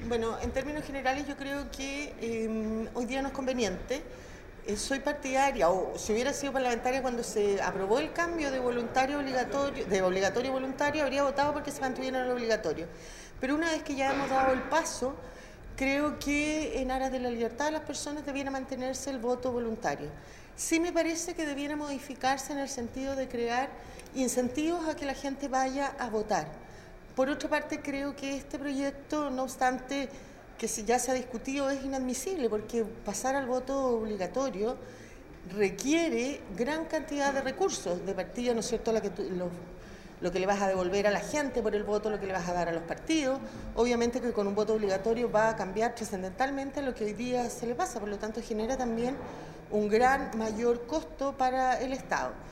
Bueno, en términos generales yo creo que hoy día no es conveniente. Soy partidaria, o si hubiera sido parlamentaria cuando se aprobó el cambio de voluntario obligatorio, de obligatorio a voluntario, habría votado porque se mantuviera en el obligatorio. Pero una vez que ya hemos dado el paso, creo que en aras de la libertad de las personas debiera mantenerse el voto voluntario. Sí me parece que debiera modificarse en el sentido de crear incentivos a que la gente vaya a votar. Por otra parte, creo que este proyecto, no obstante que ya se ha discutido, es inadmisible porque pasar al voto obligatorio requiere gran cantidad de recursos. De partida, ¿no es cierto?, lo que le vas a devolver a la gente por el voto, lo que le vas a dar a los partidos. Obviamente que con un voto obligatorio va a cambiar trascendentalmente lo que hoy día se le pasa, por lo tanto genera también un gran mayor costo para el Estado.